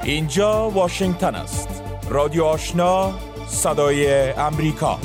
اینجا واشنگتن است. رادیو آشنا، صدای امریکا.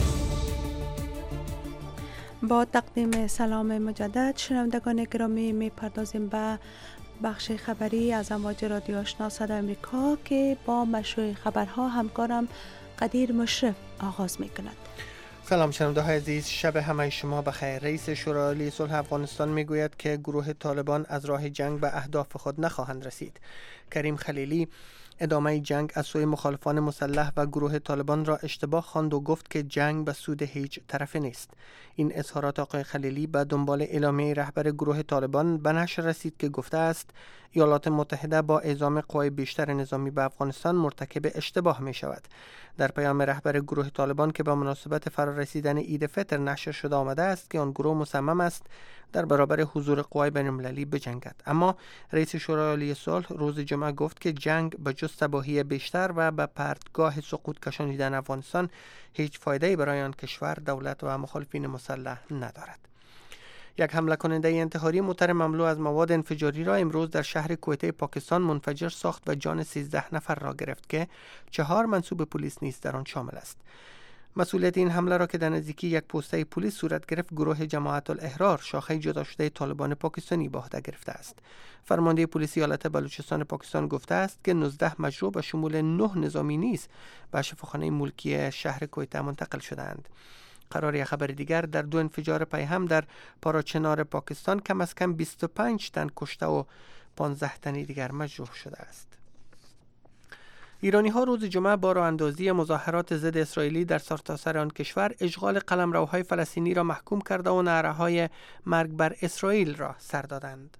با تقدیم سلام مجدد شنوندگان گرامی میپردازیم به بخش خبری از امواج رادیو آشنا صدای امریکا که با مشروع خبرها همکارم قدیر مشرف آغاز میکند. سلام شنونده های عزیز، شب همه شما بخیر. رئیس شورای عالی صلح افغانستان میگوید که گروه طالبان از راه جنگ به اهداف خود نخواهند رسید. کریم خلیلی ادامه جنگ از سوی مخالفان مسلح و گروه طالبان را اشتباه خواند و گفت که جنگ به سود هیچ طرف نیست. این اظهارات آقای خلیلی به دنبال اعلامیه رهبر گروه طالبان به نشر رسید که گفته است ایالات متحده با اعزام قوای بیشتر نظامی به افغانستان مرتکب اشتباه می شود. در پیام رهبر گروه طالبان که به مناسبت فرارسیدن عید فطر نشر شده آمده است که آن گروه مصمم است در برابر حضور قوای بین‌المللی بجنگد. اما رئیس شورای عالی صلح روز جمعه گفت که جنگ به جز تباهی بیشتر و به پرتگاه سقوط کشانیدن افغانستان هیچ فایده‌ای برای آن کشور، دولت و مخالفین مسلح ندارد. یک حمله کننده انتحاری موتر مملو از مواد انفجاری را امروز در شهر کویته پاکستان منفجر ساخت و جان 13 نفر را گرفت که 4 منصوب پلیس نیز در آن شامل است. مسئولیت این حمله را که در نزدیکی یک پوسته پلیس صورت گرفت گروه جماعت الاحرار، شاخه جدا شده طالبان پاکستانی، به عهده گرفته است. فرمانده پلیس ایالت بلوچستان پاکستان گفته است که 19 مجروح به شمول 9 نظامی نیز به شفاخانه ملکی شهر کویته منتقل شدند. قرار یک خبر دیگر در 2 انفجار پیهم در پاراچنار پاکستان کم از کم 25 تن کشته و 15 تن دیگر مجروح شده است. ایرانی ها روز جمعه با راه اندازی مظاهرات ضد اسرائیلی در سرتاسر آن کشور اشغال قلمروهای فلسطینی را محکوم کرده و نعره‌های مرگ بر اسرائیل را سر دادند.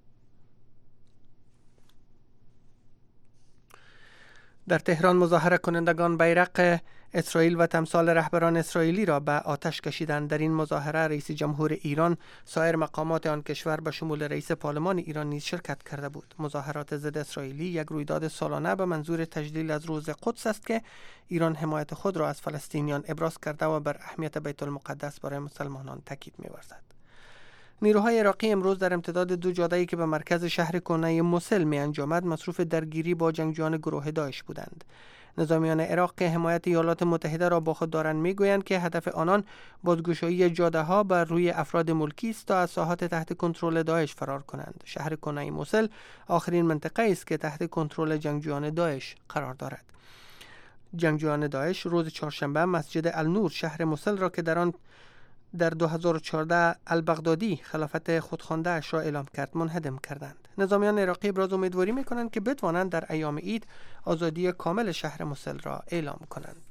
در تهران مظاهره کنندگان بیرق اسرائیل و تمثال رهبران اسرائیلی را به آتش کشیدند. در این مظاهره رئیس جمهور ایران، سایر مقامات آن کشور به شمول رئیس پارلمان ایران نیز شرکت کرده بود. مظاهرات ضد اسرائیلی یک رویداد سالانه به منظور تجلیل از روز قدس است که ایران حمایت خود را از فلسطینیان ابراز کرده و بر اهمیت بیت المقدس برای مسلمانان تاکید می‌ورزد. نیروهای عراقی امروز در امتداد 2 جاده‌ای که به مرکز شهر کهنه موسل می انجامد مصروف درگیری با جنگجویان گروه داعش بودند. نظامیان عراق که حمایت ایالات متحده را با خود دارند میگویند که هدف آنان بازگشایی جاده‌ها بر روی افراد ملکی است تا از ساحات تحت کنترل داعش فرار کنند. شهر کهنه موسل آخرین منطقه است که تحت کنترل جنگجویان داعش قرار دارد. جنگجویان داعش روز چهارشنبه مسجد النور شهر موسل را که در 2014 البغدادی خلافت خودخوانده اش را اعلام کرد منهدم کردند. نظامیان عراقی ابراز امیدواری می‌کنند که بتوانند در ایام عید آزادی کامل شهر موسل را اعلام کنند.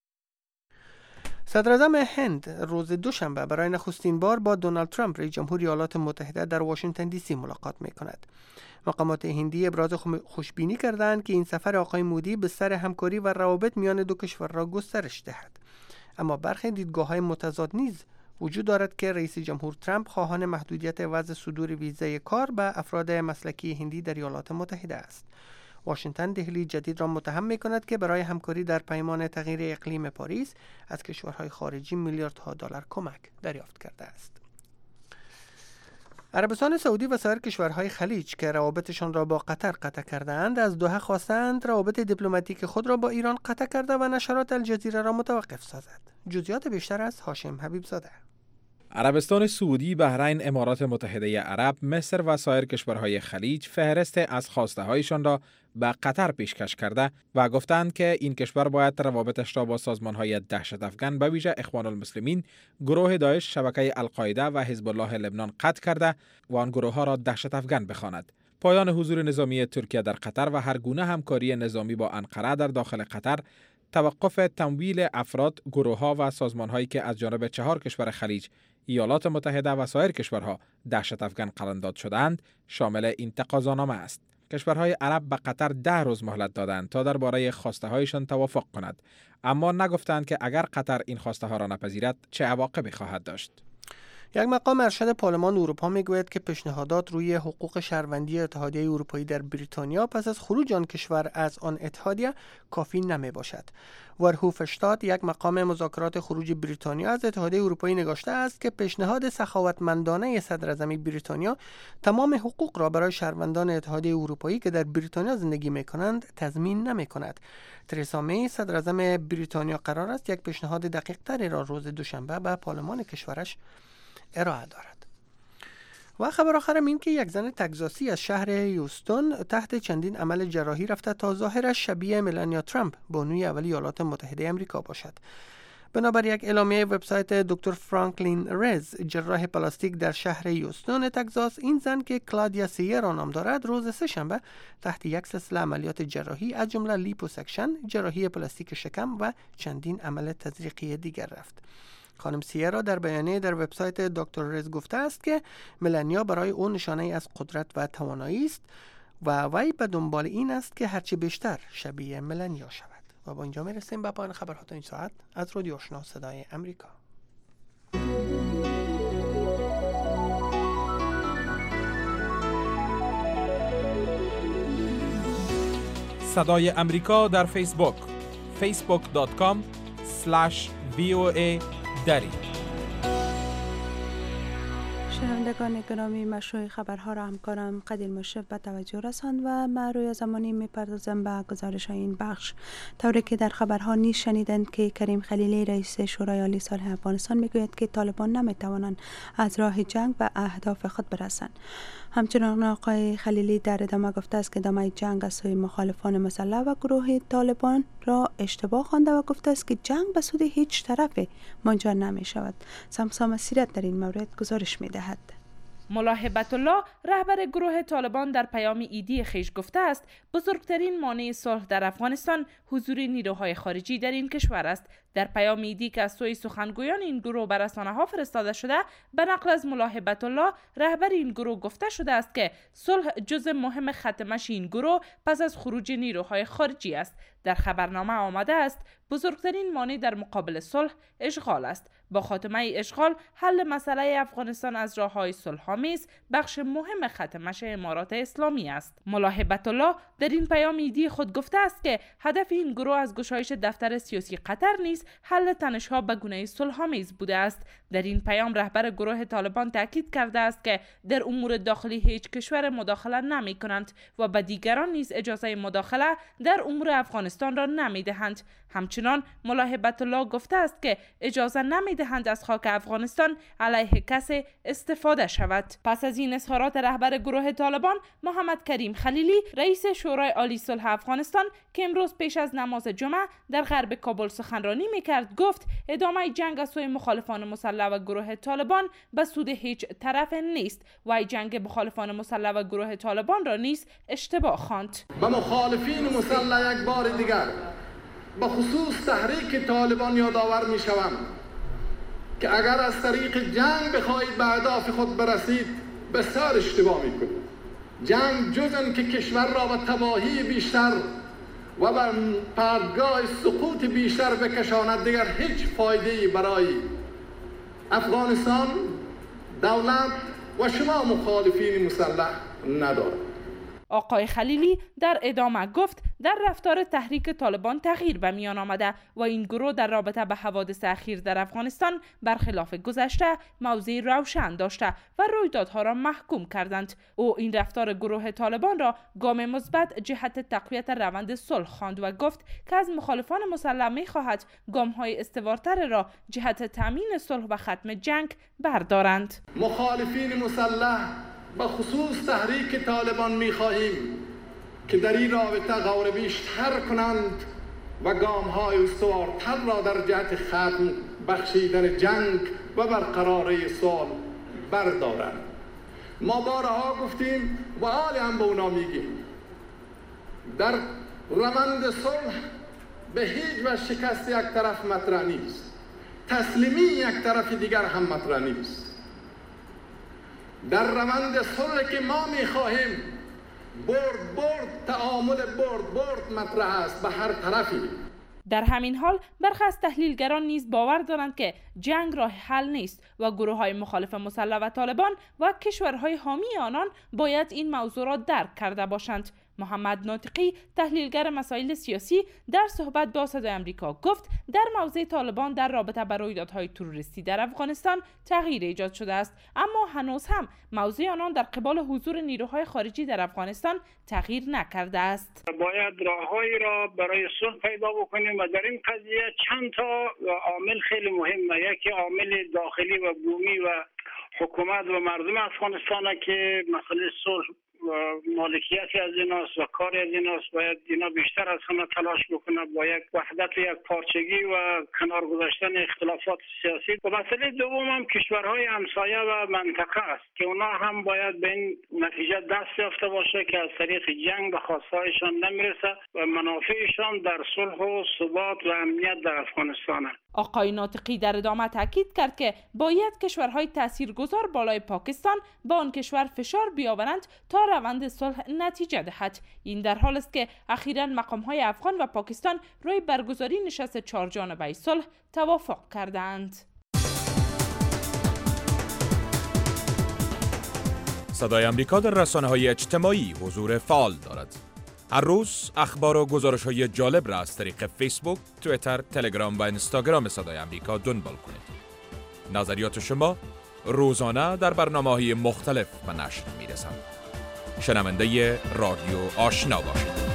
صدر اعظم هند روز دوشنبه برای نخستین بار با دونالد ترامپ رئیس جمهور ایالات متحده در واشنگتن دی سی ملاقات می‌کند. مقامات هندی ابراز خوشبینی کردند که این سفر آقای مودی به سر همکاری و روابط میان دو کشور را گسترش دهد. اما برخی دیدگاه‌های متضاد نیز وجود دارد که رئیس جمهور ترامپ خواهان محدودیت وضع صدور ویزای کار به افراد مسلکی هندی در ایالات متحده است. واشنگتن دهلی جدید را متهم می‌کند که برای همکاری در پیمان تغییر اقلیم پاریس از کشورهای خارجی میلیاردها دلار کمک دریافت کرده است. عربستان سعودی و سایر کشورهای خلیج که روابطشان را با قطر قطع کرده‌اند از دوحه خواستند روابط دیپلماتیک خود را با ایران قطع کرده و نشرات الجزیره را متوقف سازد. جزئیات بیشتر از هاشم حبیب زاده. عربستان سعودی، بحرین، امارات متحده عرب، مصر و سایر کشورهای خلیج فهرست از خواسته‌هایشان را به قطر پیشکش کرده و گفتند که این کشور باید روابطش را با سازمان‌های دهشت‌افکن به ویژه اخوان المسلمین، گروه داعش، شبکه القاعده و حزب الله لبنان قطع کرده و آن گروه‌ها را دهشت‌افکن بخواند. پایان حضور نظامی ترکیه در قطر و هر گونه همکاری نظامی با انقره در داخل قطر، توقف تمویل افراد، گروه‌ها و سازمان‌هایی که از جانب 4 کشور خلیج، ایالات متحده و سایر کشورها دهشت افکن قلمداد شدند شامل این تقاضانامه است. کشورهای عرب به قطر 10 روز مهلت دادند تا درباره خواسته هایشان توافق کند، اما نگفتند که اگر قطر این خواسته ها را نپذیرد چه عواقبی خواهد داشت. یک مقام ارشد پارلمان اروپا میگوید که پیشنهادات روی حقوق شهروندی اتحادیه اروپایی در بریتانیا پس از خروج آن کشور از آن اتحادیه کافی نمی باشد. ورهوفشتات، یک مقام مذاکرات خروج بریتانیا از اتحادیه اروپایی، نگاشته است که پیشنهاد سخاوتمندانه صدر اعظم بریتانیا تمام حقوق را برای شهروندان اتحادیه اروپایی که در بریتانیا زندگی می‌کنند تضمین نمی‌کند. ترزا می، صدر اعظم بریتانیا، قرار است یک پیشنهاد دقیق‌تری را روز دوشنبه به پارلمان کشورش ارائه دارد. و خبر آخرم این که یک زن تگزاسی از شهر هیوستون تحت چندین عمل جراحی رفته تا ظاهرش شبیه ملانیا ترامپ، بانوی اولی ایالات متحده آمریکا باشد. بنابر یک اعلامیه وبسایت دکتر فرانکلین ریز، جراح پلاستیک در شهر هیوستون تگزاس، این زن که کلادیا سیرا نام دارد روز سه‌شنبه تحت یک سلسله عملیات جراحی از جمله لیپوسکشن، جراحی پلاستیک شکم و چندین عمل تزریقی دیگر رفت. خانم سیرا در بیانیه در وبسایت دکتر ریز گفته است که ملانیا برای او نشانه از قدرت و توانایی است و وی به دنبال این است که هرچی بیشتر شبیه ملانیا شود. و با اینجا میرسیم به پایان خبرها این ساعت از رادیو آشنا صدای امریکا. صدای امریکا در فیسبوک facebook.com/VOA دری. شنوندگان گرامی، مشروع خبرها را همکارم قدیر مشرف به توجه رساند و من روی زمانی میپردازم به گزارش این بخش. طوری که در خبرها نیز شنیدند که کریم خلیلی رئیس شورای عالی صلح افغانستان میگوید که طالبان نمیتوانند از راه جنگ به اهداف خود برسند. همچنان آقای خلیلی در ادامه گفته است که ادامه جنگ از سوی مخالفان مسلح و گروه طالبان را اشتباه خوانده و گفته است که جنگ به سود هیچ طرف منجر نمی شود. سمسام سیرت در این مورد گزارش می دهد. ملا هبت الله، رهبر گروه طالبان، در پیام ایدی خویش گفته است بزرگترین مانع صلح در افغانستان حضور نیروهای خارجی در این کشور است. در پیام ایدی که از سوی سخنگویان این گروه بر رسانه‌ها فرستاده شده، به نقل از ملا هبت الله، رهبر این گروه، گفته شده است که صلح جزء مهم خط مشی این گروه پس از خروج نیروهای خارجی است. در خبرنامه آمده است بزرگترین مانع در مقابل صلح اشغال است. با خاتمه اشغال، حل مسئله افغانستان از راه‌های صلح‌آمیز بخش مهم خط مشی امارات اسلامی است. ملا هبت الله در این پیام ایدی خود گفته است که هدف این گروه از گشایش دفتر سیاسی قطر نیز حل تنش‌ها به گونه صلح‌آمیز بوده است. در این پیام رهبر گروه طالبان تاکید کرده است که در امور داخلی هیچ کشور مداخله نمی‌کنند و به دیگران نیز اجازه مداخله در امور افغانستان را نمی‌دهند. همچنان ملا هبت الله گفته است که اجازه نمی‌دهند از خاک افغانستان علیه کسی استفاده شود. پس از این اظهارات رهبر گروه طالبان، محمد کریم خلیلی، رئیس شورای عالی صلح افغانستان، که امروز پیش از نماز جمعه در غرب کابل سخنرانی می‌کرد، گفت ادامه جنگ از سوی مخالفان مسلح و گروه طالبان به سود هیچ طرف نیست و جنگ مخالفان مسلح و گروه طالبان را نیز اشتباه خواند. به مخالفین مسلح یک بار دیگر به خصوص تحریک طالبان یادآور می‌شوم که اگر از طریق جنگ بخواهید به اهداف خود برسید، بسیار اشتباه می‌کنید. جنگ جز آن که کشور را به تباهی بیشتر و به پرتگاه سقوط بیشتر بکشاند، دیگر هیچ فایده‌ای برای افغانستان، دولت و شما مخالفین مسلح ندارد. آقای خلیلی در ادامه گفت در رفتار تحریک طالبان تغییر به میان آمده و این گروه در رابطه به حوادث اخیر در افغانستان برخلاف گذشته موضع روشن داشته و رویدادها را محکوم کردند. او این رفتار گروه طالبان را گام مثبت جهت تقویت روند صلح خواند و گفت که از مخالفان مسلح می‌خواهد گام‌های استوارتر را جهت تامین صلح و ختم جنگ بردارند. مخالفین مسلح به خصوص تحریک طالبان می‌خواهیم که در این رابطه غور بیشتر کنند و گام‌های استوارتر را در جهت ختم بخشیدن جنگ و برقراری صلح بردارند. ما بارها گفتیم و حالی هم به اونا میگیم در روند صلح به هیچ وجه شکست یک طرف مطرح نیست، تسلیمی یک طرف دیگر هم مطرح نیست. در روند صلح که ما می‌خواهیم برد تعامل برد مطرح است به هر طرفی. در همین حال برخی از تحلیلگران نیز باور دارند که جنگ راه حل نیست و گروه‌های مخالف مسلح و طالبان و کشورهای حامی آنان باید این موضوع را درک کرده باشند. محمد ناطقی تحلیلگر مسائل سیاسی در صحبت با صدای آمریکا گفت در موضع طالبان در رابطه با رویدادهای تروریستی در افغانستان تغییر ایجاد شده است، اما هنوز هم موضع آنان در قبال حضور نیروهای خارجی در افغانستان تغییر نکرده است. باید راههایی را برای صلح پیدا بکنیم و در این قضیه چند تا عامل خیلی مهمه. یکی عامل داخلی و بومی و حکومت و مردم افغانستان که مسئله صلح مالکیتی از ایناست و کاری از ایناست. باید اینا بیشتر از همه تلاش بکنه با یک وحدت و یک پارچگی و کنار گذاشتن اختلافات سیاسی. و مسئله دوم هم کشورهای همسایه و منطقه است که اونا هم باید به این نتیجه دست یافته باشه که از طریق جنگ به خواستهایشان نمیرسه و منافعشان در صلح و ثبات و امنیت در افغانستان است. آقای ناطقی در ادامه تاکید کرد که باید کشورهای تاثیرگذار بالای پاکستان با آن کشور فشار بیاورند تا روند صلح نتیجه دهد. این در حال است که اخیراً مقام‌های افغان و پاکستان روی برگزاری نشست 4 جانبه صلح توافق کردند. صدای آمریکا در رسانه‌های اجتماعی حضور فعال دارد. هر روز اخبار و گزارش‌های جالب را از طریق فیسبوک، توییتر، تلگرام و اینستاگرام صدای آمریکا دنبال کنید. نظریات شما روزانه در برنامه‌های مختلف به نشر می‌رسند. شنونده رادیو آشنا باشید.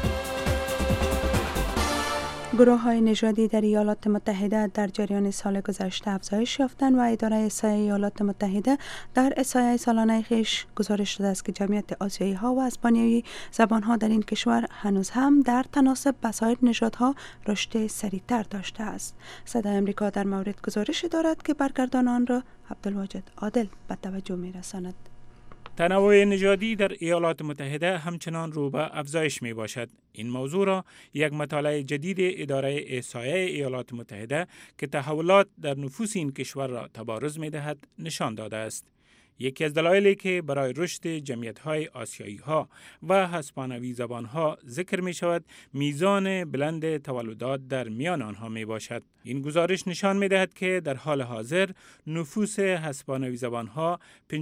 گروه‌های نژادی در ایالات متحده در جریان سال گذشته افزایش یافتند و اداره احصای ایالات متحده در احصایه سالانه خویش گزارش داده است که جمعیت آسیایی‌ها و اسپانیایی زبان‌ها در این کشور هنوز هم در تناسب با سایر نژادها رشد سریع‌تر داشته است. صدای آمریکا در مورد گزارش دارد که برگردان آن را عبدالواجد عادل به توجه می‌رساند. تنوع نژادی در ایالات متحده همچنان رو به افزایش می باشد. این موضوع را یک مطالعه جدید اداره احصایه ایالات متحده که تحولات در نفوس این کشور را تبارز می دهد نشان داده است. یکی از دلایلی که برای رشد جمعیت‌های آسیایی‌ها و هسپانوی زبان‌ها ذکر می‌شود، میزان بلند تولدات در میان آنها میباشد. این گزارش نشان می‌دهد که در حال حاضر نفوس هسپانوی زبان‌ها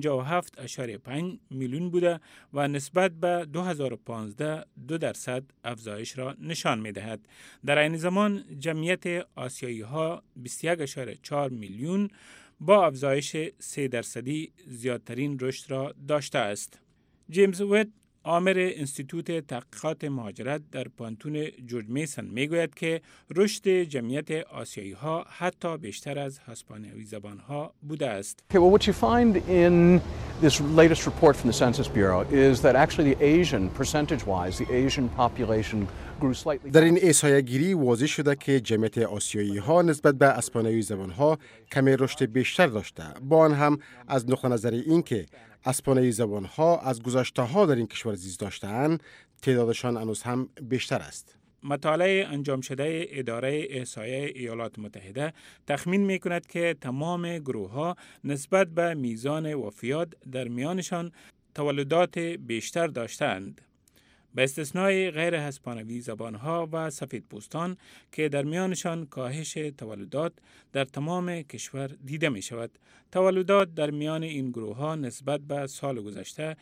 57.5 میلیون بوده و نسبت به 2015 2% افزایش را نشان می‌دهد. در این زمان جمعیت آسیایی‌ها 21.4 میلیون با افزایش 3% زیادترین رشد را داشته است. جیمز ویت، آمر انستیتوت تحقیقات مهاجرت در پانتون جورج میسن میگوید که رشد جمعیت آسیایی‌ها حتی بیشتر از هسپانوی زبان‌ها بوده است. What you find in this latest report from the Census Bureau is that actually the Asian, percentage-wise, the Asian population grew slightly. در این احصایه گیری واضح شده که جمعیت آسیایی‌ها نسبت به اسپانوی زبان‌ها کمی رشد بیشتر داشته. با آن هم از نقطه نظر این که اسپانوی زبان‌ها از گذشته‌ها در این کشور زیست داشته‌اند، تعدادشان هنوز هم بیشتر است. مطالعه انجام شده اداره احصایه ایالات متحده تخمین می کند که تمام گروه‌ها نسبت به میزان وفیات در میانشان تولدات بیشتر داشتند، به استثنای غیر هسپانوی زبانها و سفیدپوستان که در میانشان کاهش تولدات در تمام کشور دیده می شود. تولدات در میان این گروه ها نسبت به سال گذشته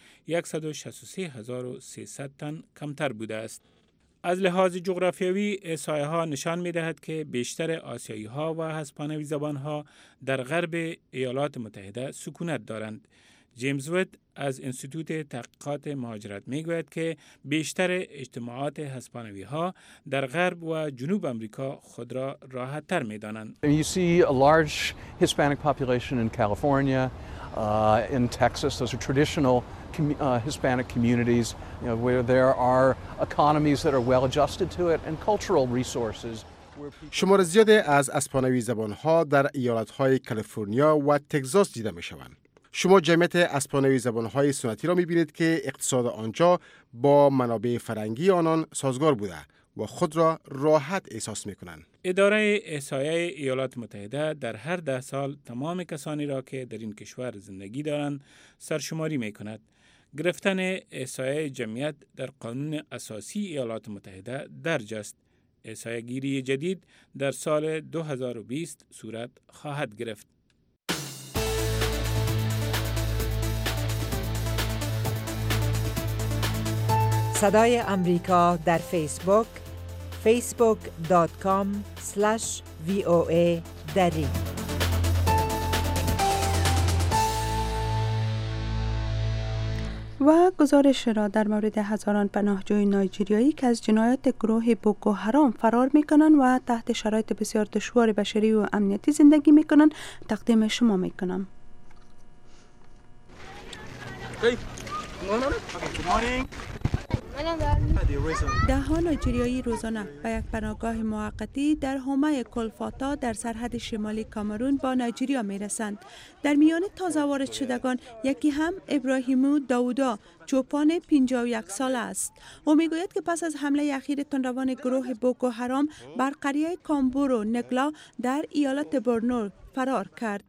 163,300 تن کمتر بوده است. از لحاظ جغرافیایی احصایه ها نشان می دهد که بیشتر آسیایی ها و هسپانوی زبان ها در غرب ایالات متحده سکونت دارند. جیمز وید از انستیتوت تحقیقات مهاجرت میگوید که بیشتر اجتماعات هسپانوی ها در غرب و جنوب امریکا خود را راحت تر می دانند. You see a large Hispanic population in California, in Texas. Those are traditional Hispanic communities, where there are economies that are well adjusted to it and cultural resources. شمار زیادی از اسپانوی زبان‌ها در ایالت‌های کالیفرنیا و تگزاس دیده می‌شوند. شما جمعیت اسپانوی زبان‌های سنتی را می‌بینید که اقتصاد آنجا با منابع فرهنگی آنان سازگار بوده و خود را راحت احساس می‌کنند. اداره احصایه ایالات متحده در هر 10 سال تمام کسانی را که در این کشور زندگی دارند سرشماری می‌کند. گرفتن احصایه جمعیت در قانون اساسی ایالات متحده درج است. احصایه‌گیری جدید در سال 2020 صورت خواهد گرفت. صدای امریکا در فیسبوک facebook.com/VOA دری. و گزارش را در مورد هزاران پناهجوی نایجریایی که از جنایات گروه بوکو حرام فرار میکنند و تحت شرایط بسیار دشوار بشری و امنیتی زندگی میکنند تقدیم شما میکنم. ده‌ها نایجریایی روزانه به یک پناهگاه موقتی در حومه کلفاتا در سرحد شمالی کامرون با نایجریا میرسند. در میان تازه وارد شدگان یکی هم ابراهیمو داوودا چوپان 51 ساله است. او میگوید که پس از حمله اخیر تندروان گروه بوکو حرام بر قریه کامبورو نگلا در ایالت بورنو فرار کرد.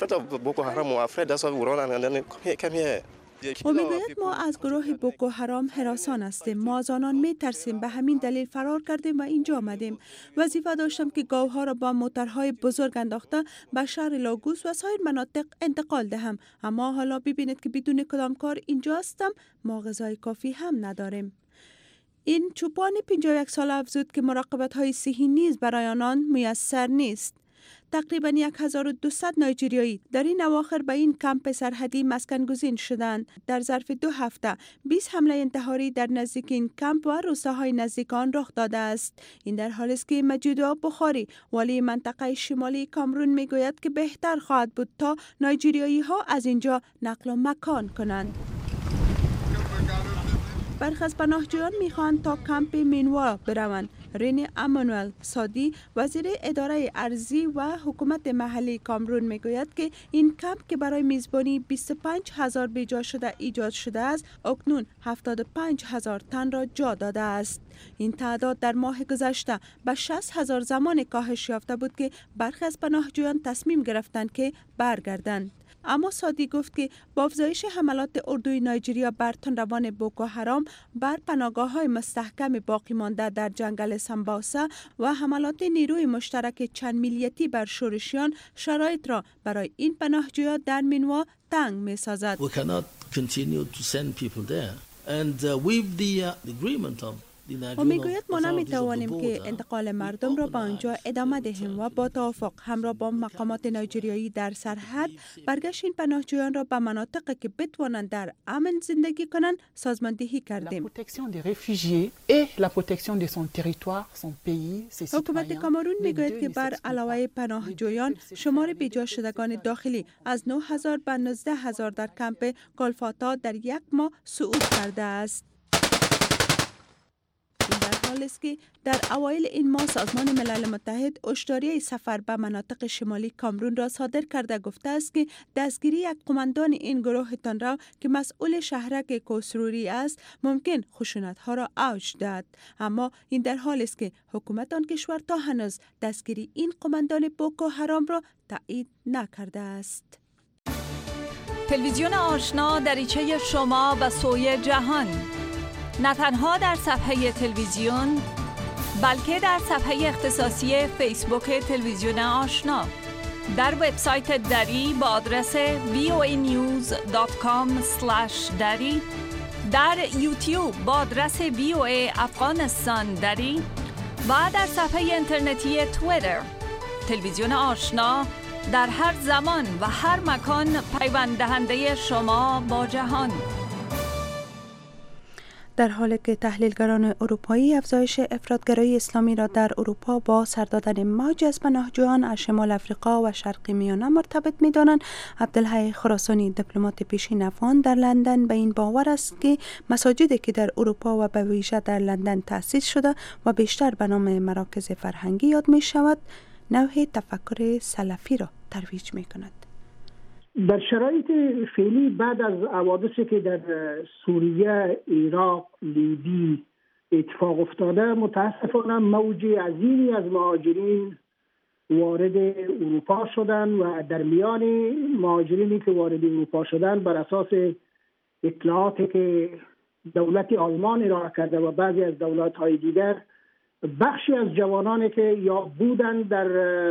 او میگوید ما از گروه بوکو حرام هراسان هستیم. ما از آنان میترسیم، به همین دلیل فرار کردیم و اینجا آمدیم. وظیفه داشتم که گاوها را با موترهای بزرگ انداخته به شهر لاگوس و سایر مناطق انتقال دهم، اما حالا ببینید که بدون کدام کار اینجا هستم. ما غذای کافی هم نداریم. این چوپان 51 ساله افزود که مراقبت های صحی نیز برای آنان میسر نیست. تقریبا 1200 نایجریایی در این اواخر به این کمپ سرحدی مسکن گزین شدند. در ظرف 2 هفته 20 حمله انتحاری در نزدیک این کمپ و روستاهای نزدیک آن رخ داده است. این در حالی است که مجیدو بخاری والی منطقه شمالی کامرون میگوید که بهتر خواهد بود تا نایجریایی ها از اینجا نقل و مکان کنند. برخی از پناهجویان میخواهند تا کمپ مینوا بروند. رینی امانوئل سادی وزیر اداره ارضی و حکومت محلی کامرون میگوید که این کمپ که برای میزبانی 25,000 بیجا شده ایجاد شده است اکنون 75,000 تن را جا داده است. این تعداد در ماه گذشته به 60,000 زمان کاهش یافته بود که برخی از پناهجویان تصمیم گرفتند که برگردند. اما سادی گفت که با افزایش حملات اردوی نایجریا بر تندروان بوکو حرام بر پناهگاه‌های مستحکم باقی مانده در جنگل سمباسا و حملات نیروی مشترک چند ملیتی بر شورشیان شرایط را برای این پناهجویان در مینوا تنگ می‌سازد. و میگوید ما نمیتوانیم که انتقال مردم را به آنجا ادامه دهیم و با توافق همراه با مقامات نایجریایی در سرحد برگشت این پناهجویان را به مناطقی که بتوانند در امن زندگی کنند سازماندهی کردیم. حکومت کامرون میگوید که بر علاوه پناهجویان شمار بیجا شدگان داخلی از 9,000 به 19,000 در کمپ کلفاتا در یک ماه صعود کرده است. در حالی است که در اوایل این ماه سازمان ملل متحد هشداری سفر به مناطق شمالی کامرون را صادر کرده گفته است که دستگیری یک قماندان این گروه تندرو که مسئول شهرک کوسروری است ممکن خشونت‌ها را اوج دهد. اما این در حالی است که حکومت آن کشور تا هنوز دستگیری این قماندان بوکو حرام را تایید نکرده است. تلویزیون آشنا دریچه شما به سوی جهان، نه تنها در صفحه تلویزیون بلکه در صفحه اختصاصی فیسبوک تلویزیون آشنا، در وبسایت دری با آدرس voanews.com/dari، در یوتیوب با آدرس VOA افغانستان دری و در صفحه اینترنتی توییتر. تلویزیون آشنا در هر زمان و هر مکان پیوند دهنده شما با جهان. در حالی که تحلیلگران اروپایی افزایش افراطگرایی اسلامی را در اروپا با سر دادن موج از پناهجویان از شمال افریقا و شرق میانه مرتبط می‌دانند، عبدالحی خراسانی دیپلمات پیشین افغان در لندن به این باور است که مساجدی که در اروپا و به ویژه در لندن تأسیس شده و بیشتر به نام مراکز فرهنگی یاد می شود، نوع تفکر سلفی را ترویج می کند. در شرایط فعلی بعد از حوادثی که در سوریه، عراق، لیبی اتفاق افتاده، متاسفانه موج عظیمی از مهاجرین وارد اروپا شدن و در میان مهاجرینی که وارد اروپا شدن بر اساس اطلاعاتی که دولت آلمان ارائه کرده و بعضی از دولت‌های دیگر بخشی از جوانانی که یا بودن در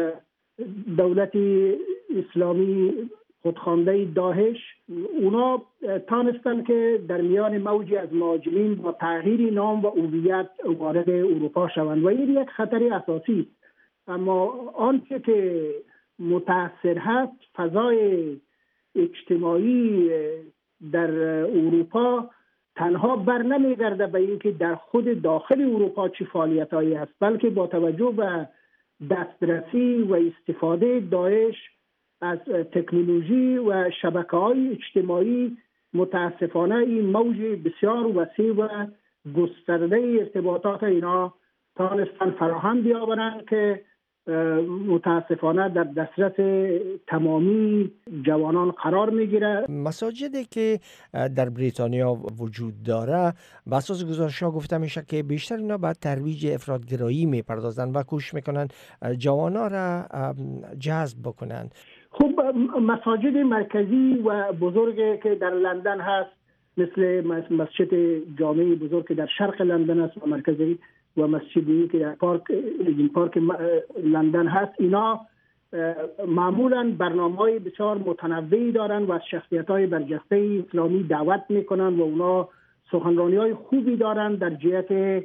دولت اسلامی خودخوانده داعش، اونا تانستن که در میان موجی از مهاجرین با تغییر نام و هویت وارد اروپا شوند و این یک خطر اساسی است. اما آنچه که متأثر هست فضای اجتماعی در اروپا تنها بر نمیگرده به اینکه در خود داخل اروپا چه فعالیتایی است، بلکه با توجه به دسترسی و استفاده داعش از تکنولوژی و شبکه‌های اجتماعی متاسفانه این موج بسیار وسیع و گسترده ارتباطات اینا تانستن فراهم بیاورند که متاسفانه در دسترس تمامی جوانان قرار میگیره. مساجدی که در بریتانیا وجود داره به اساس گزارش‌ها گفته میشه که بیشتر اینا به ترویج افراط‌گرایی میپردازن و کوشش میکنن جوانا را جذب بکنن. خب مساجد مرکزی و بزرگی که در لندن هست مثل مسجد جامع بزرگ که در شرق لندن است و مرکزی و مسجدی که در پارک لندن هست، اینا معمولا برنامه‌های بسیار متنوعی دارن و از شخصیت‌های برجسته اسلامی دعوت میکنن و اونا سخنرانی‌های خوبی دارن در جهت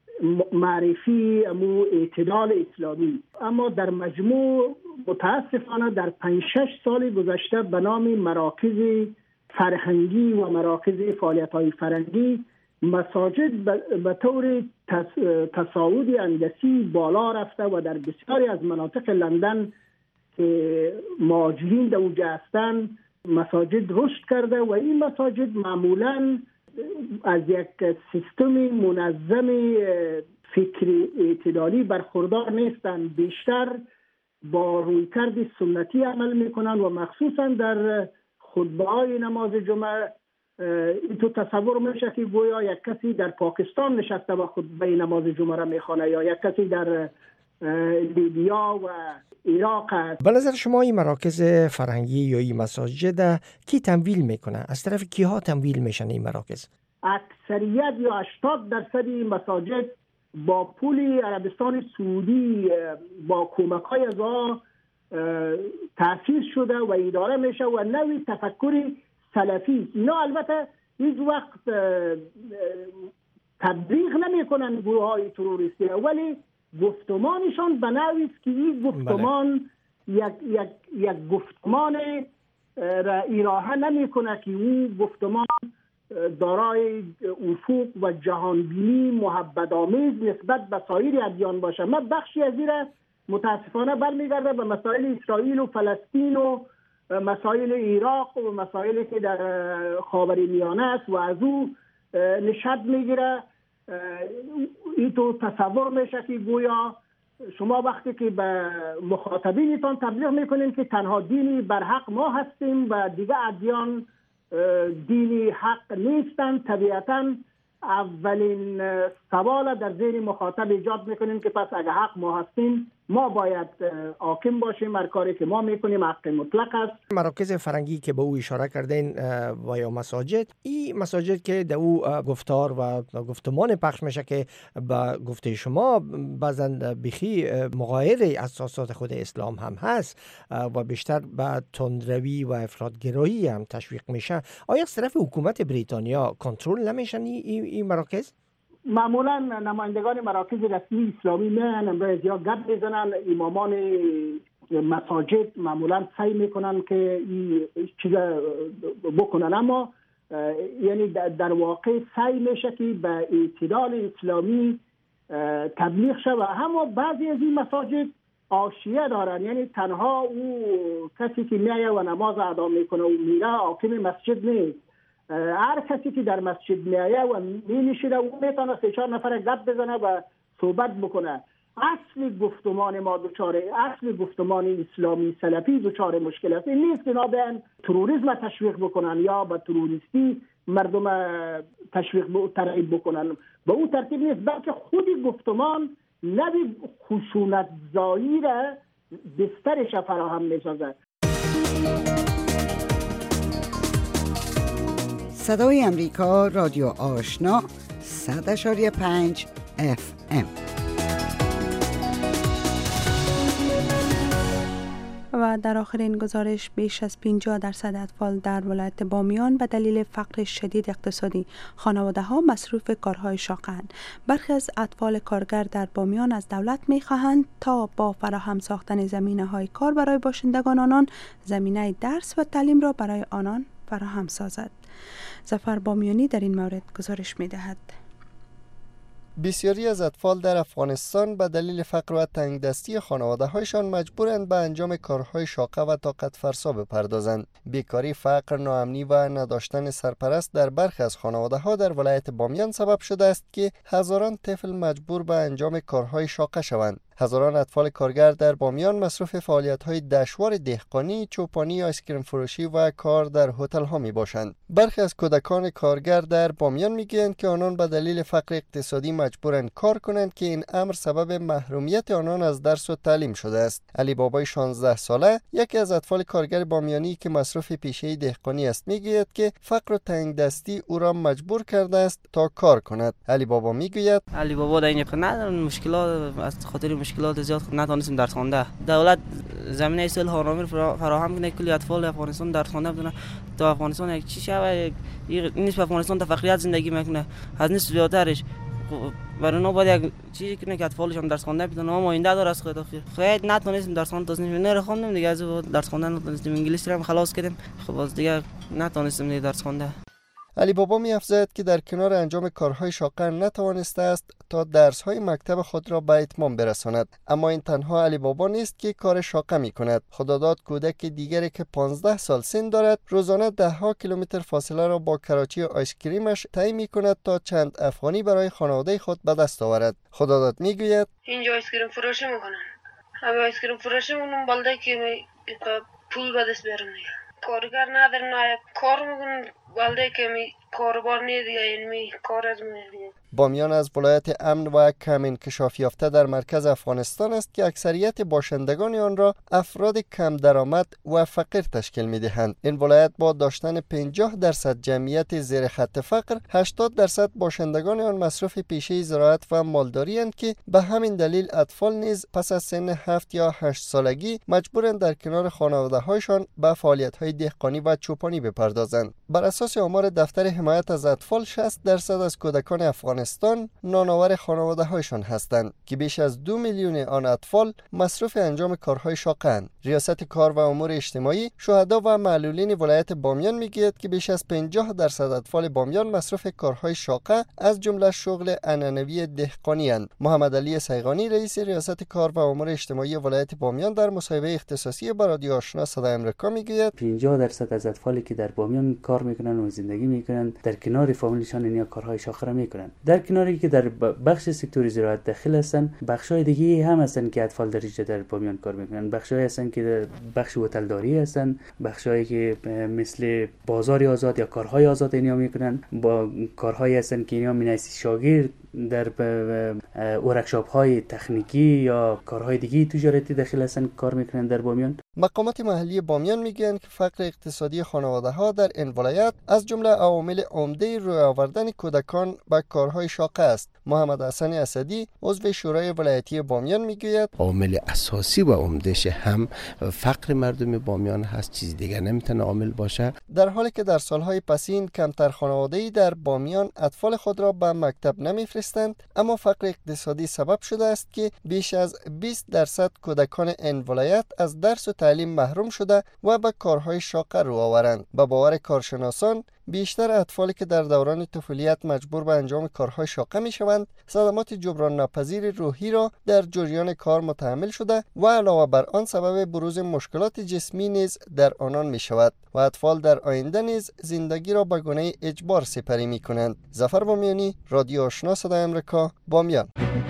معرفی امو اعتدال اسلامی. اما در مجموع متاسفانه در 5-6 سال گذشته به نام مراکز فرهنگی و مراکز فعالیت‌های فرهنگی مساجد به طور تصاعد اندسی بالا رفته و در بسیاری از مناطق لندن که مهاجرین در اونجا هستند مساجد رشد کرده و این مساجد معمولاً از یک سیستم منظم فکر اعتدالی برخوردار نیستند، بیشتر با رویکرد سنتی عمل میکنن و مخصوصا در خطبه‌های نماز جمعه این تو تصور میشه که گویا یک کسی در پاکستان نشسته و خطبه نماز جمعه را میخوانه یا یک کسی در لیبیا و عراق است. به نظر شما این مراکز فرهنگی یا این مساجد کی تمویل میکنه؟ از طرف کیها تمویل میشن این مراکز؟ اکثریت یا 80% این مساجد با پول عربستان سعودی با کمک‌های از آن تأسیس شده و اداره میشه و نوع تفکر سلفی. اینا البته هیچ وقت تبلیغ نمیکنن گروه های تروریستی، ولی گفتمانشان به نوعی است که این گفتمان یک گفتمان را ایراحه نمیکنه که اون گفتمان دارای افق و جهانبینی محبت آمیز نسبت به سایر ادیان باشه. من بخشی از این را متاسفانه برمیگرده به مسائل اسرائیل و فلسطین و مسائل عراق و مسائلی که در خاورمیانه است و از او نشد میگیره. این تو تصور میشه که گویا شما وقتی که به مخاطبینتان تبلیغ میکنین که تنها دینی برحق ما هستیم و دیگه ادیان دینی حق نیستن، طبیعتاً اولین سوال در ذهن مخاطب ایجاد میکنیم که پس اگه حق ما هستیم ما باید حاکم باشیم، هر کاری که ما میکنیم حق مطلق است. مراکز فرهنگی که به او اشاره کردین و یا مساجد، این مساجد که در او گفتار و گفتمان پخش میشه که با گفته شما بعضن بخی مغایر اساسات خود اسلام هم هست و بیشتر به تندروی و افراط‌گرایی هم تشویق میشه، آیا از طرف حکومت بریتانیا کنترل نمیشن این مراکز؟ معمولا نمایندگان مراکز رسمی اسلامی میان امروز یا گپ میزنن، امامان مساجد معمولا سعی میکنن که این چیز بکنن، اما یعنی در واقع سعی میشه که به اعتدال اسلامی تبلیغ شه و اما بعضی از این مساجد حاشیه دارن، یعنی تنها او کسی که میایه و نماز ادا میکنه و میره حاکم مسجد نیست. هر کسی که در مسجد میایه و مینشینه و میتونه 3-4 نفر گپ بزنه و صحبت بکنه. اصل گفتمان ما اصل گفتمان اسلامی سلفی دچار مشکل است. این نیست که اینا بیان تروریسم تشویق بکنن یا به تروریستی مردم ترغیب بکنن، به اون ترتیب نیست، بلکه خود گفتمان نوی خشونت زایی را بسترش فراهم میسازد. صدای امریکا، رادیو آشنا 100.5 FM. و در آخر این گزارش بیش از 50% اطفال در ولایت بامیان به دلیل فقر شدید اقتصادی خانواده ها مصروف کارهای شاقند. برخی از اطفال کارگر در بامیان از دولت می خواهند تا با فراهم ساختن زمینه های کار برای باشندگان آنان زمینه درس و تعلیم را برای آنان فراهم سازد. ظفر بامیانی در این مورد گزارش می دهد. بسیاری از اطفال در افغانستان به دلیل فقر و تنگدستی خانواده‌هایشان مجبورند به انجام کارهای شاقه و طاقت فرسا بپردازند. بیکاری، فقر، ناامنی و نداشتن سرپرست در برخی از خانواده‌ها در ولایت بامیان سبب شده است که هزاران طفل مجبور به انجام کارهای شاقه شوند. هزاران اطفال کارگر در بامیان مصروف فعالیت‌های دشوار دهقانی، چوپانی، آیسکریم فروشی و کار در هتل‌ها می‌باشند. برخی از کودکان کارگر در بامیان می‌گویند که آنان به دلیل فقر اقتصادی مجبورند کار کنند که این امر سبب محرومیت آنان از درس و تعلیم شده است. علی بابای 16 ساله، یکی از اطفال کارگر بامیانی که مصروف پیشه دهقانی است، می‌گوید که فقر و تنگدستی او را مجبور کرده است تا کار کند. علی بابا می‌گوید علی بابا در اینجا ندارن مشکلات، از خاطر مشکلات زیاد نتونستیم درس خوانده. دولت زمینه صلح و آرامی فراهم کنه کلی اطفال افغانستان درس خوانده بدن تا افغانستان یک چی شوه. نصف افغانستان در فقریت زندگی میکنه، از نصف زیادترش. برای اونا باید یک چیزی کنه که اطفالشون درس خوانده بدن. ما آینده داره از خیلی نتونستیم درس خوانده تازه نه خوندیم دیگه، از درس خوانده نتونستیم. انگلیسی رو هم خلاص کردیم، خب از دیگه نتونستیم دیگه درس خوانده. علی بابا می‌افزاید که در کنار انجام کارهای شاقه نتوانسته است تا درس‌های مکتب خود را به اتمام برساند. اما این تنها علی بابا نیست که کار شاقه می‌کند. خداداد کودک دیگری که 15 سال سن دارد روزانه 10 کیلومتر فاصله را با کراچی آیسکریمش طی می‌کند تا چند افغانی برای خانواده خود به دست آورد. خداداد می‌گوید اینجا آیسکریم فروشی می‌کنن. همه آیسکریم فروشی اونم بالده که پول به دست بیارن. کارگر ندارن، نه کار میکنن، والده که کاربار نیست یعنی کار از میدین. بامیان از ولایت امن و کم انکشاف یافته در مرکز افغانستان است که اکثریت باشندگان آن را افراد کم درآمد و فقیر تشکیل می‌دهند. این ولایت با داشتن 50% جمعیت زیر خط فقر، 80% باشندگان آن مصروف پیشه زراعت و مالداری اند که به همین دلیل اطفال نیز پس از سن 7 یا 8 سالگی مجبورند در کنار خانواده‌هایشان به فعالیت‌های دهقانی و چوپانی بپردازند. بر اساس آمار دفتر حمایت از اطفال 60% از کودکان افغانستان نانآور خانواده‌هایشان هستند که بیش از 2 میلیون آن اطفال مصروف انجام کارهای شاقه اند. ریاست کار و امور اجتماعی، شهدا و معلولین ولایت بامیان میگوید که بیش از 50% اطفال بامیان مصروف کارهای شاقه از جمله شغل عنعنوی دهقانی اند. محمد علی سیغانی رئیس ریاست کار و امور اجتماعی ولایت بامیان در مصاحبه اختصاصی با رادیو آشنا صدای آمریکا میگوید 50% از اطفالی که در بامیان کار میکنن و زندگی میکنن در کنار فامیلشان این کارهای شاقه را میکنن. در کناری که در بخش سکتور زراعت داخل هستن، بخشای دیگه هم هستن که اطفال در اینجا در بامیان کار میکنن. بخشای هستن که در بخش هتلداری هستن، بخشایی که مثل بازار آزاد یا کارهای آزاد اینیا میکنن، با کارهایی هستن که اینیا مینیسی شاگرد در ورکشاپ های تکنیکی یا کارهای دیگه تجارتی داخل هستن کار میکنن در بامیان. مقامات محلی بامیان میگن که فقر اقتصادی خانواده ها در این ولایت از جمله عوامل عمده روی آوردن کودکان به کارهای شاقه است. محمد حسن اسدی عضو شورای ولایتی بامیان میگوید عامل اساسی و عمدهش هم فقر مردم بامیان هست، چیز دیگه نمیتونه عامل باشه. در حالی که در سالهای پسین کمتر خانواده‌ای در بامیان اطفال خود را به مکتب نمیفرستند، اما فقر اقتصادی سبب شده است که بیش از 20% کودکان این ولایت از درس و تعلیم محروم شده و به کارهای شاقه رو آورند. به باور کارشناسان بیشتر اطفالی که در دوران طفولیت مجبور به انجام کارهای شاقه می شوند صدمات جبران ناپذیر روحی را در جریان کار متحمل شده و علاوه بر آن سبب بروز مشکلات جسمی نیز در آنان می شود و اطفال در آینده نیز زندگی را به گونه اجبار سپری می کنند. ظفر بامیانی، رادیو آشنا صدای آمریکا، بامیان.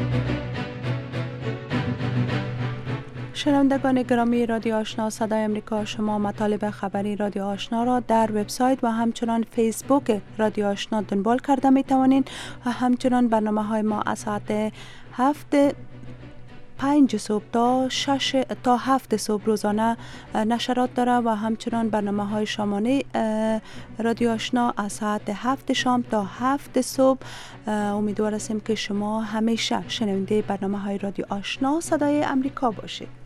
شنوندگان گرامی رادیو آشنا صدای آمریکا، شما مطالب خبری رادیو آشنا را در وبسایت و همچنان فیسبوک رادیو آشنا دنبال کرده می توانید و همچنان برنامه‌های ما از ساعت 5 صبح تا 7 صبح روزانه نشرات داره و همچنان برنامه‌های شامانه رادیو آشنا از ساعت 7 شام تا 7 صبح. امیدوار هستیم که شما همیشه شنونده برنامه‌های رادیو آشنا صدای آمریکا باشید.